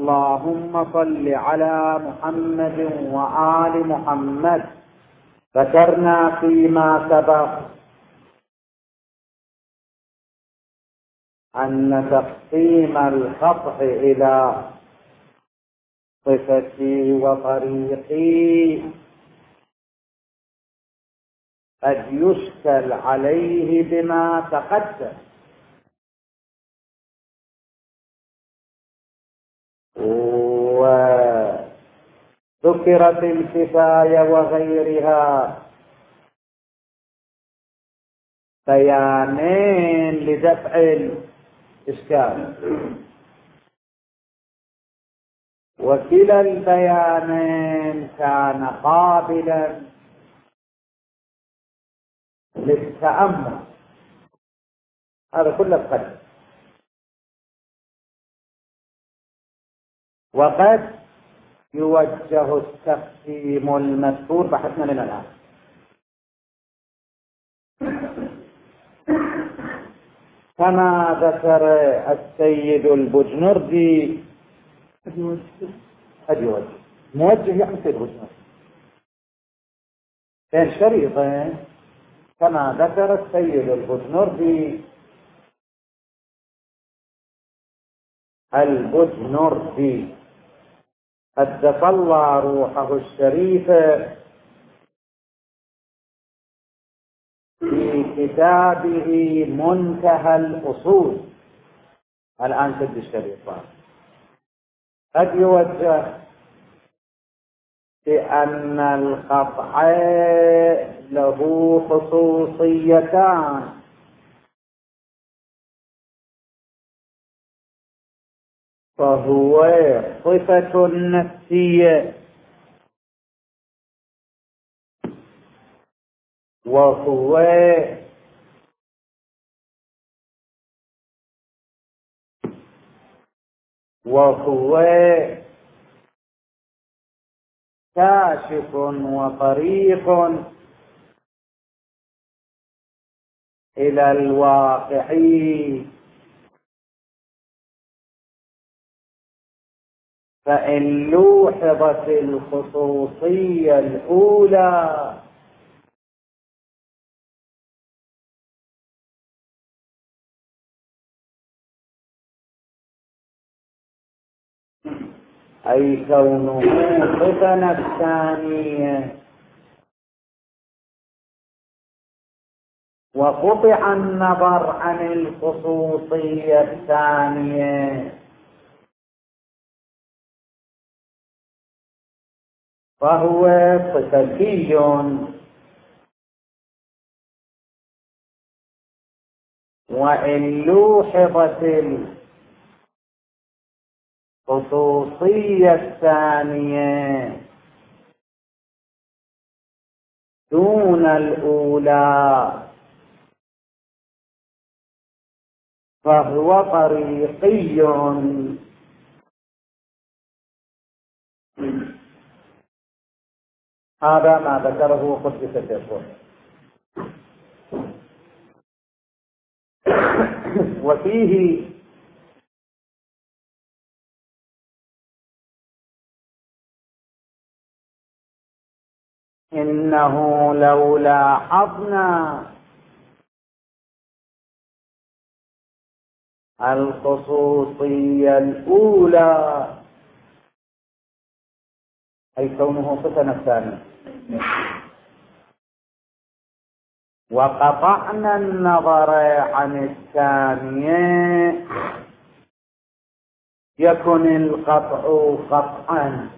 اللهم صل على محمد وآل محمد. ذكرنا فيما سبق أن تقسيم القطع إلى صفتي وطريقي قد يشكل عليه بما تقدم، وذكرت الكفاية وغيرها بيانين لدفع الإشكال، وكلا البيانين كان قابلا للتأمل. هذا كله بقدر. وقد يوجه التقسيم المذكور بحثنا لنا الآن. كما ذكر السيد البجنردي موجه يعني السيد البجنردي بين شريطين. كما ذكر السيد البجنردي قدس الله روحه الشريفة في كتابه منتهى الأصول. الآن سد الشريطان قد يوجه بأن القطع له خصوصيتان، فهو صفة نفسية وهو كاشف وطريق إلى الواقعي. فإن لوحظت الخصوصية الأولى أي كونه صفة نفسانية وقطع النظر عن الخصوصية الثانية، فهو صفتي. وإن لوحظت الخصوصية الثانية دون الأولى فهو طريقي. هذا ما ذكره قدس الروح. وفيه إنه لو لاحظنا الخصوصية الأولى أي كونه صفة نفسانية وقطعنا النظر عن الثانية يكن القطع قطعا.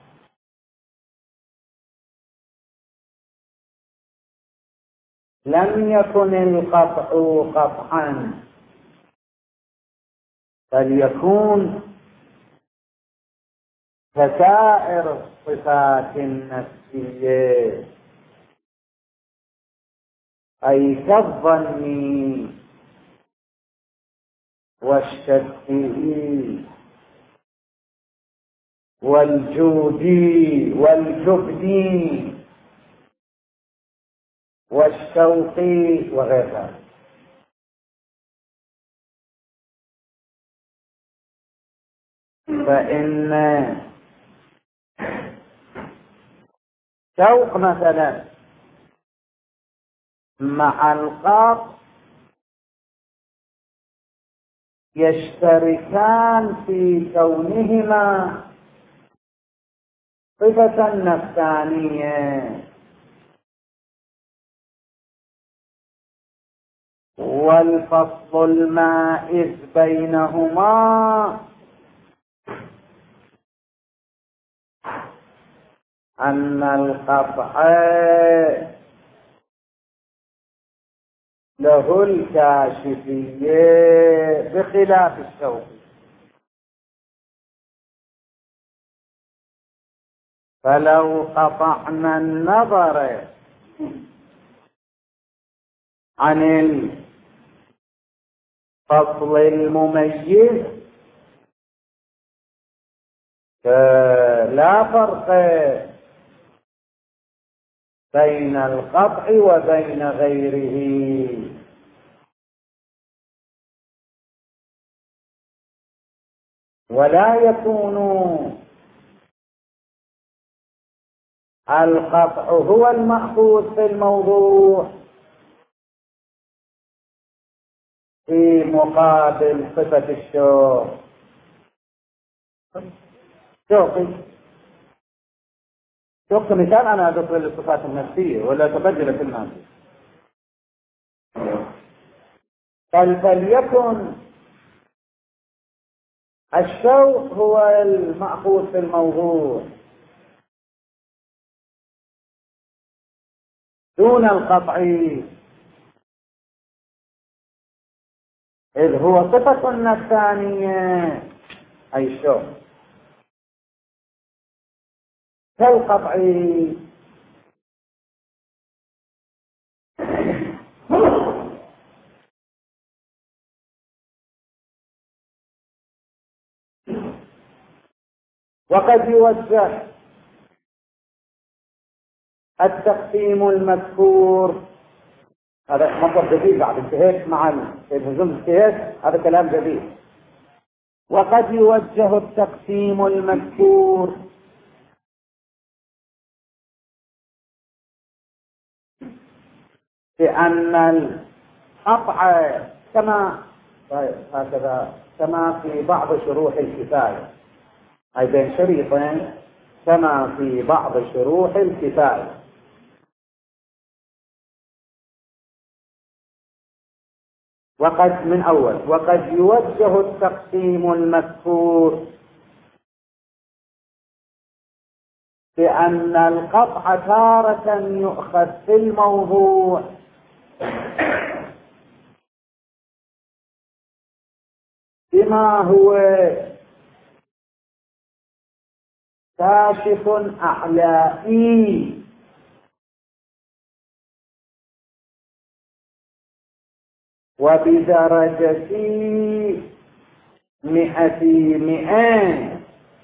لم يكن القطع قطعا بل يكون كسائر الصفات النفسية أي كالظن والشك والجود والجبن والشوق وغير ذلك. فإن شوق مثلا مع القط يشتركان في كونهما صفة نفسانية، والفصل المائز بينهما أن القطع له الكاشفية بخلاف الشوق. فلو قطعنا النظر عن الفصل المميز فلا فرق بين القطع وبين غيره، ولا يكون القطع هو المأخوذ في الموضوع في مقابل صفة الشوق. شوقي مثال أنا أذكر للصفات النفسية ولا تبدل في الماضي. فليكن الشوق هو المأخوذ في الموضوع دون القطع، إذ هو صفة نفسانية أي الشوق كالقطع. وقد يوجه التقسيم المذكور، هذا مطلب جديد بعد انتهيت مع الهزوم انتهيت، هذا كلام جديد. وقد يوجه التقسيم المذكور بأن القطع كما هكذا كما في بعض شروح الكفاية، أي بين شريطين كما في بعض شروح الكفاية. وقد يوجه التقسيم المذكور بأن القطع تارة يؤخذ في الموضوع بما هو كاشف أعلائي وبدرجة 100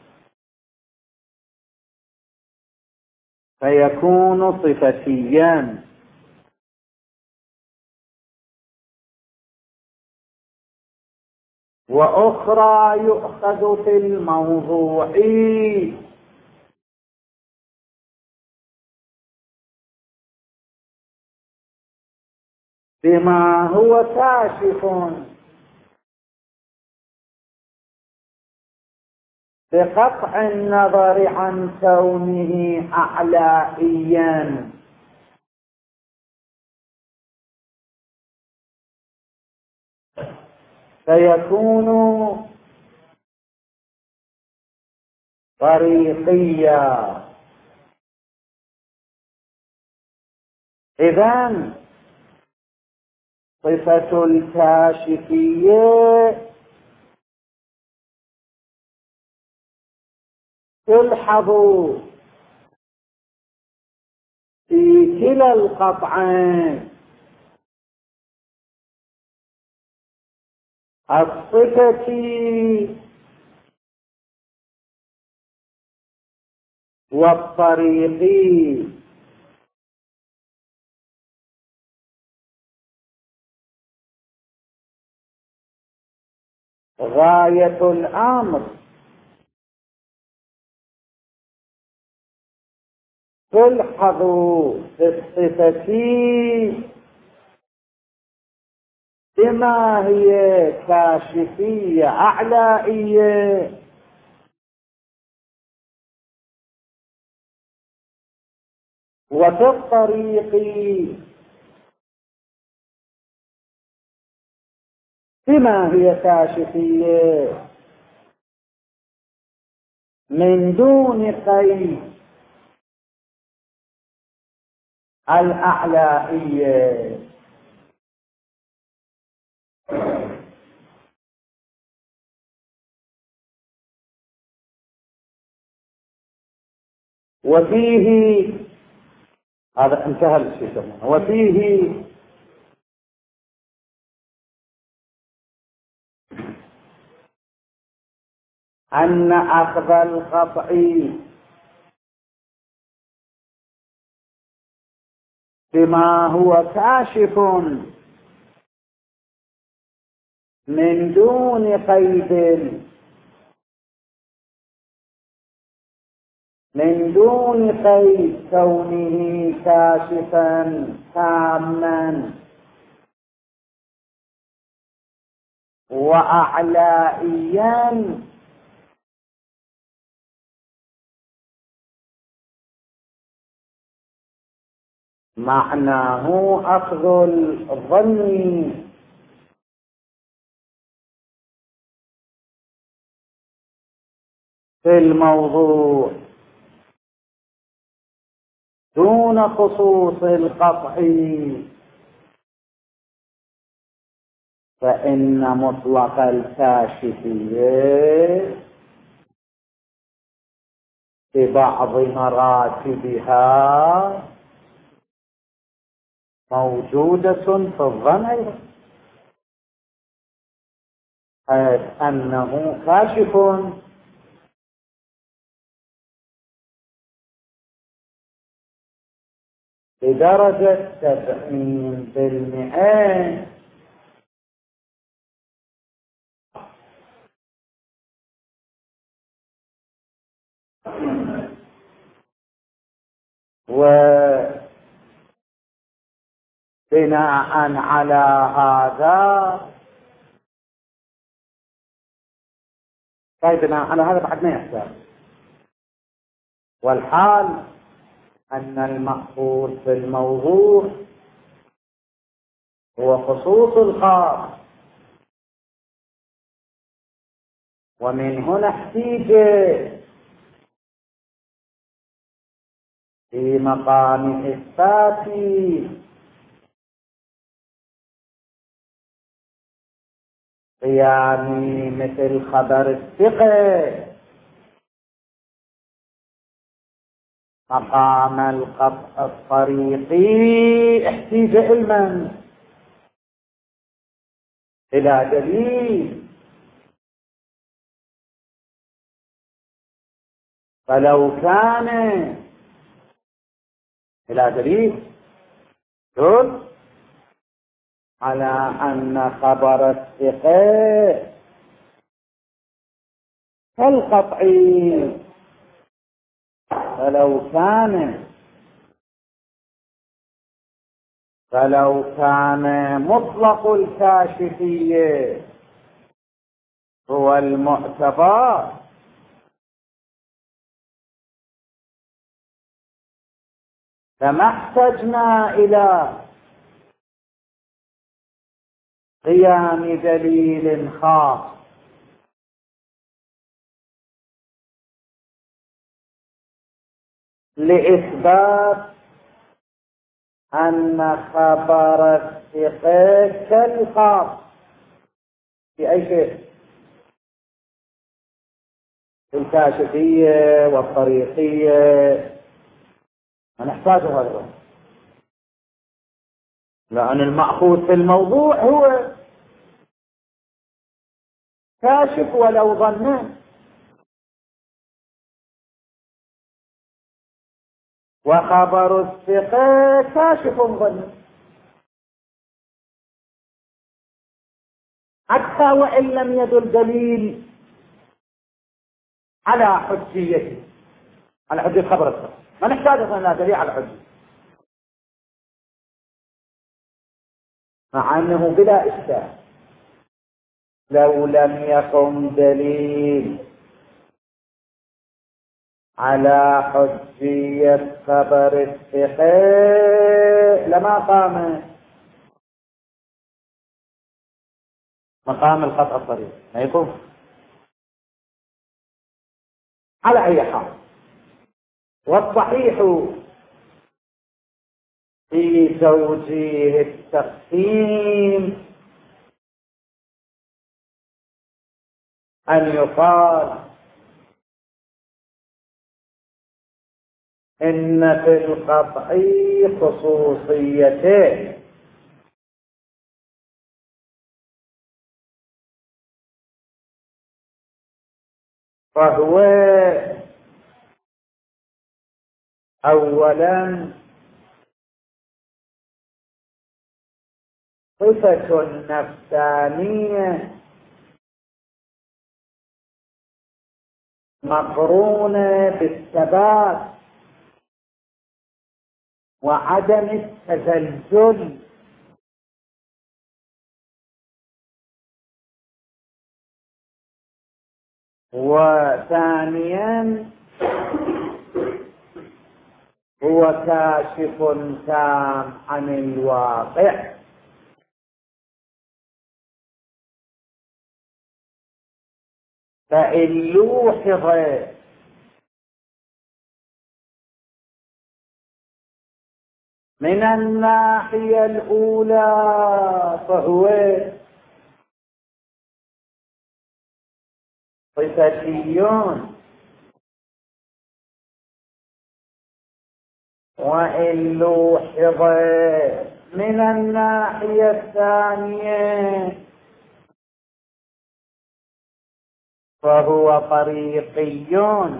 فيكون صفتيا. وأخرى يؤخذ في الموضوع بما هو كاشف بقطع النظر عن كونه أعلائيا، فيكون طريقيا. إذن صفة الكاشفية تلحظ في كلا القطعين، الصفة والطريق. غاية الأمر تلحظ في الصفة بما هي كاشفية أعلائية، وفي الطريق بما هي كاشفية من دون قيد الأعلائية. وفيه هذا انتهى الشيء. وفيه أن أخذ القطع بما هو كاشف من دون قيد، من دون قيد كونه كاشفا تاما وأعلائيا، معناه أخذ الظن في الموضوع دون خصوص القطع، فإن مطلق الكاشفية ببعض مراتبها موجودة في الظن أيضا، حيث أنه كاشف بدرجة 70%، وبناء على هذا بناء على هذا بعد ما يحتاج. والحال أن المأخوذ في الموضوع هو خصوص الخاص، ومن هنا احتيج في مقام إثبات قيام مثل خبر الثقة مقام القطع الطريقي، احتيج علما إلى دليل. فلو كان إلى دليل دل على أن خبر الثقة كالقطعي، فلو كان مطلق الكاشفية هو المعتبر فما احتجنا إلى قيام دليل خاص لإثبات أن خبر الثقة كالخاص في أي شيء، في الكاشفية والطريقية، ما نحتاج هذا، لأن المأخوذ في الموضوع هو كاشف ولو ظنا، وخبر الثقة كاشف ظنا، حتى وإن لم يدل دليل على حجيته، على حجية خبر الثقة. ما نحتاج أصلا إلى دليل على الحجة، مع أنه بلا إشكال لو لم يقم دليل على حجية خبر الثقة لما قام مقام القطع الصريح، ما يقوم. على أي حال، والصحيح في توجيه التقسيم أن يقال إن في القطع خصوصيتين، فهو أولا صفة نفسانية مقرونة بالثبات وعدم التزلزل، وثانيا هو كاشف تام عن الواقع، فإن لوحظ من الناحية الأولى فهو صفتي، وإن لوحظ من الناحية الثانية فهو طريقي،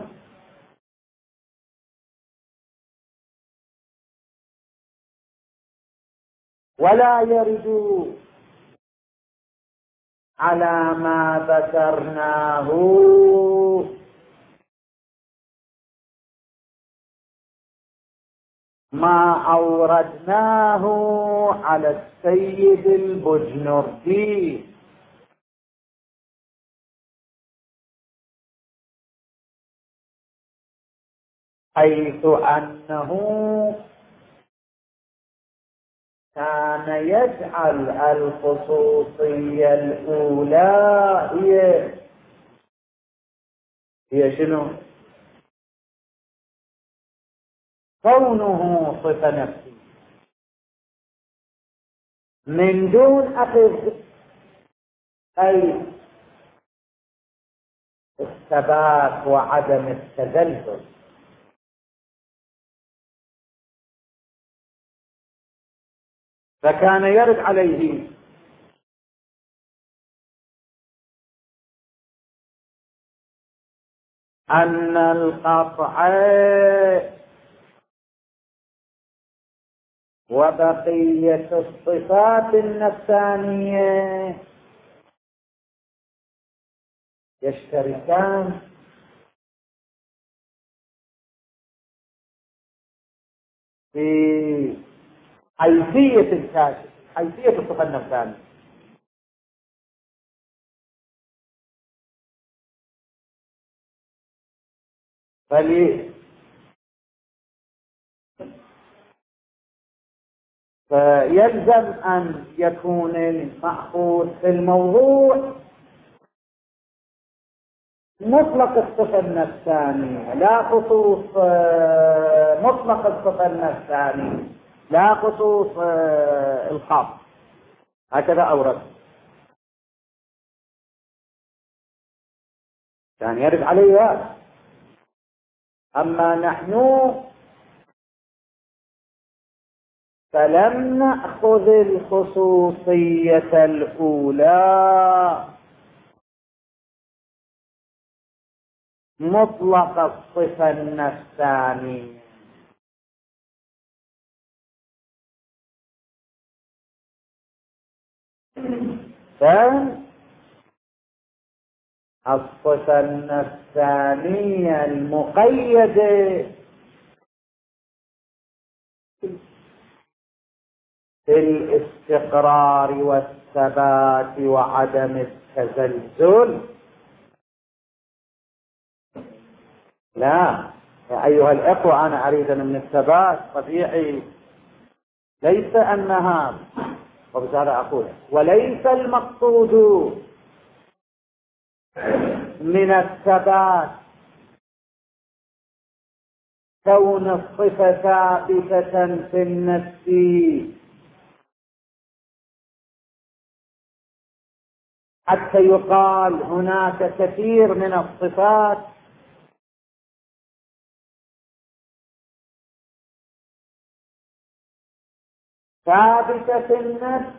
ولا يرد على ما ذكرناه ما أوردناه على السيد البجنردي، حيث أنه كان يجعل الخصوصية الأولى هي شنو؟ كونه صفة نفسية من دون أخذ أي الثبات وعدم التزلزل، فكان يرد عليه أن القطع وبقية الصفات النفسانية يشتركان في حيثية الكاشف، حيثية الصفة النفسانية. فيلزم أن يكون المأخوذ في الموضوع مطلق الصفة النفسانية، لا خصوص مطلق الصفة النفسانية، لا خصوص الخاص، هكذا أورد يعني يرد عليه هذا. أما نحن فلم نأخذ الخصوصية الأولى مطلق الصفة النفسانية، فالصفة النفسانية المقيدة الاستقرار والثبات وعدم التزلزل. لا يا أيها الأخوة، أنا أريد من الثبات طبيعي، ليس أنها، وبهذا أقول وليس المقصود من الثبات كون الصفة ثابتة في النفس، حتى يقال هناك كثير من الصفات ثابتة في النفس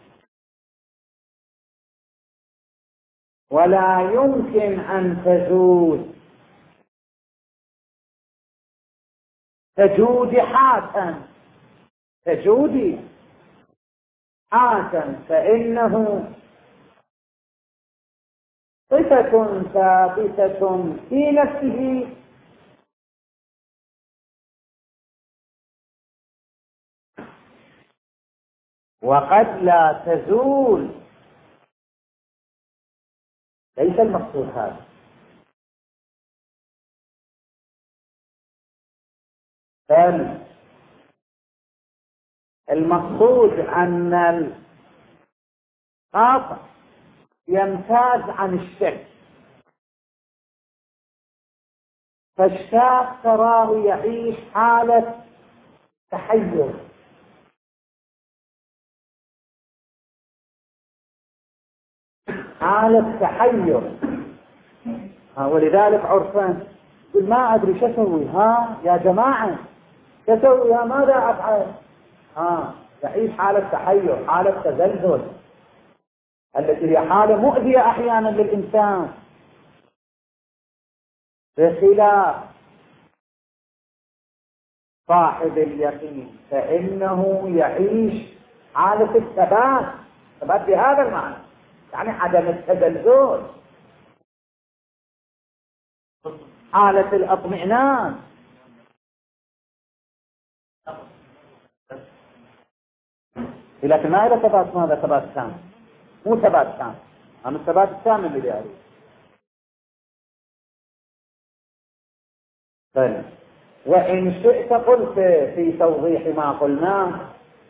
ولا يمكن أن تزول، تجودي حاتم، تجودي حاتم، فإنه صفة ثابتة في نفسه وقد لا تزول. ليس المقصود هذا، بل المقصود أن القاطع يمتاز عن الشك، فالشاك تراه يعيش حالة تحير، حالة تحير. ولذلك عرفان يقول ما أدري شو أسوي، يا جماعة شو أسوي، ماذا أفعل، يعيش حالة تحير، حالة تزلزل، التي هي حالة مؤذية أحيانا للإنسان، بخلاف صاحب اليقين فإنه يعيش حالة الثبات، ثبات بهذا المعنى، يعني عدم التزلزل، حالة الاطمئنان. لكن ما إلى ثبات، ماذا ثبات تام، مو ثبات تام، أما الثبات التام اللي يعني. طيب، وإن شئت قلت في توضيح ما قلناه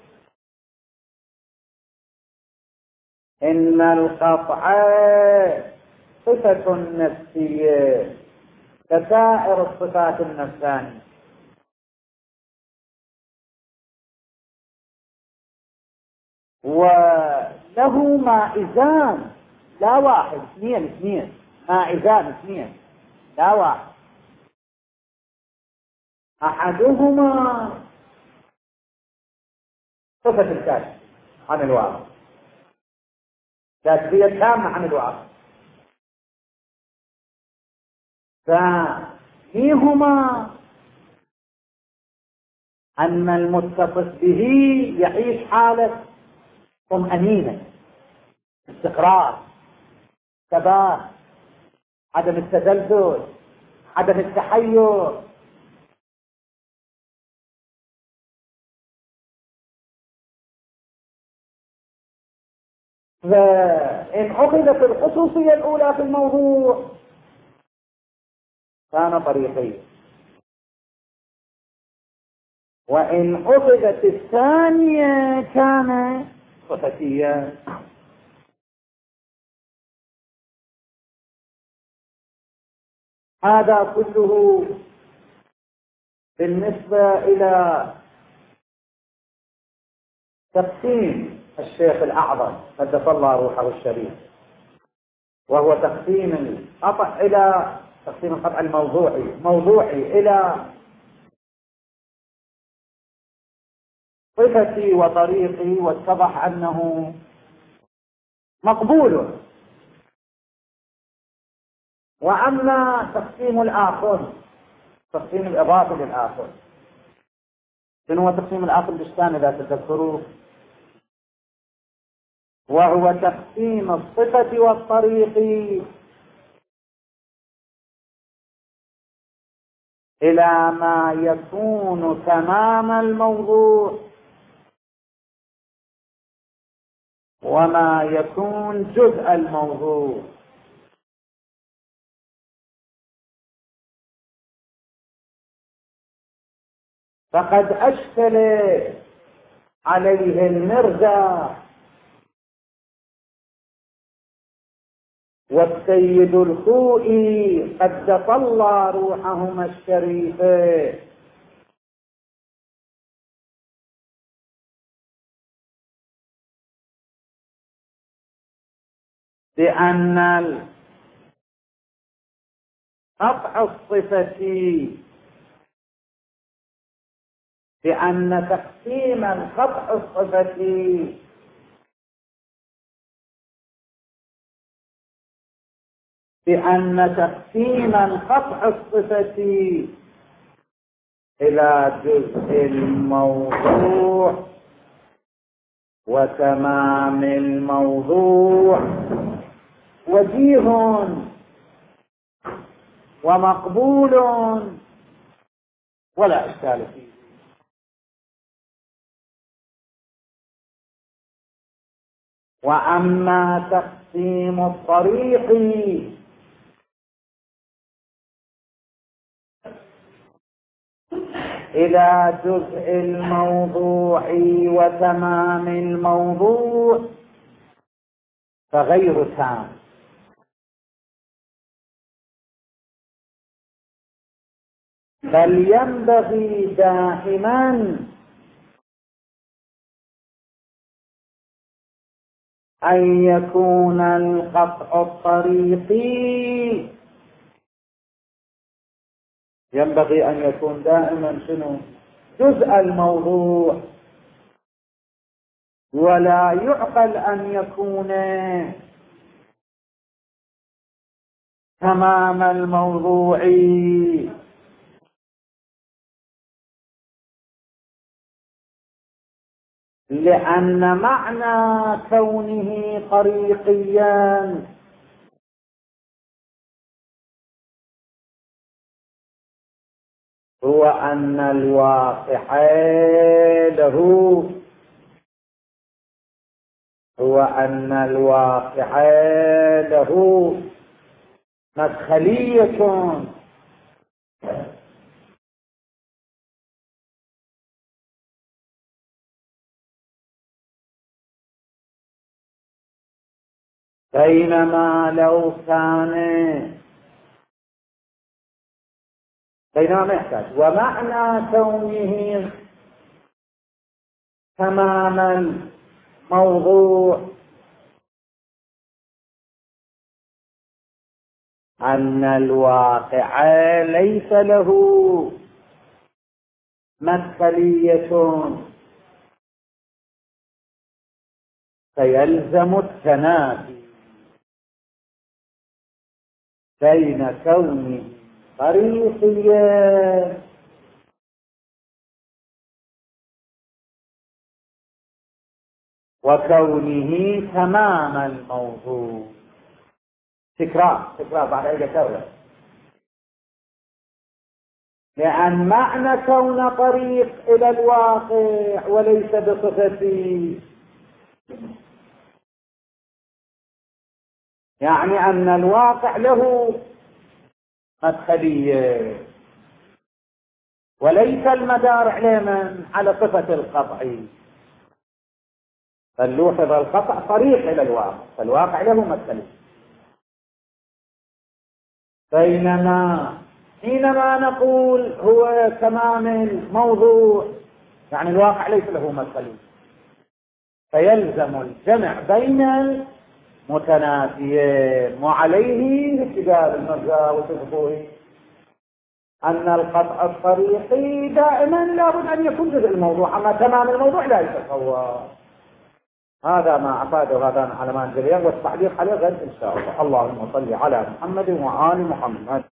إن القطع صفة نفسية كسائر الصفات النفسانية، وله مائزان، لا واحد، اثنين، مائزان اثنين لا واحد. أحدهما صفة الكاشف عن الواقع، كاشفية تامة عن الواقع. ففيهما أن المتصف به يعيش حالة طمأنينة، استقرار، ثبات، عدم التزلزل، عدم التحير. فإن أخذت الخصوصية الأولى في الموضوع كان طريقي، وإن أخذت الثانية كان صفتية. هذا كله بالنسبة إلى تقسيم الشيخ الأعظم قدس الله روحه الشريف، وهو تقسيم القطع إلى تقسيم القطع الموضوعي إلى صفتي وطريقي، واتضح أنه مقبول. وأما تقسيم الآخر، تقسيم الإضافة للآخر، شنو هو تقسيم الآخر بالثاني إذا تذكروا؟ وهو تقسيم الصفة والطريق إلى ما يكون تمام الموضوع وما يكون جزء الموضوع. فقد أشكل عليه المرزا والسيد الخوئي قد طلع روحهما الشريفة بأن قطع الصفة، بأن تقسيم قطع الصفة بأن تقسيم قطع الصفة إلى جزء الموضوع وتمام الموضوع وجيه ومقبول ولا إشكال فيه. وأما تقسيم الطريق إلى جزء الموضوع وتمام الموضوع فغير تام، بل ينبغي دائما أن يكون القطع الطريقي، ينبغي أن يكون دائما شنو؟ جزء الموضوع، ولا يعقل أن يكون تمام الموضوع، لأن معنى كونه طريقيا هو أن الواقع له مدخلية بينما ما يحتاج. ومعنى كونه تمام الموضوع أن الواقع ليس له مدخلية، فيلزم التنافي بين كونه طريقيا وكونه تمام الموضوع. تكرار بعد أي كرر، لأن معنى كون طريق إلى الواقع وليس بصفتي يعني أن الواقع له مدخلية وليس المدار على صفة القطع، فلوحظ القطع طريق إلى الواقع، فالواقع له مدخلية. بينما حينما نقول هو تمام الموضوع يعني الواقع ليس له مدخلية، فيلزم الجمع بين المتنافيين. وعليه اتجاه المرجع وتفقه أن القطع الطريقي دائما لابد أن يكون جزء الموضوع، أما تمام الموضوع لا يتصور. هذا ما أفاده هذا على ما نجريه، والتعليق عليه غير إن شاء الله. اللهم صل على محمد وآل محمد.